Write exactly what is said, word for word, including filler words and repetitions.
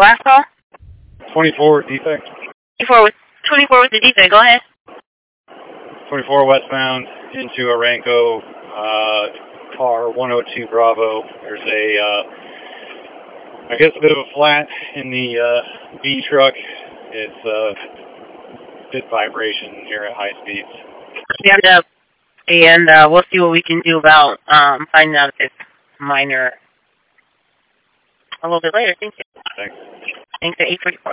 last call? twenty-four with defect. twenty-four with, twenty-four with the defect. Go ahead. twenty-four westbound into Aranco, uh, car one oh two Bravo. There's a, uh, I guess a bit of a flat in the uh, B truck. It's a uh, bit vibration here at high speeds. Stand up, and uh, we'll see what we can do about um, finding out if it's minor a little bit later. Thank you. Thanks. Thanks at eight forty-four.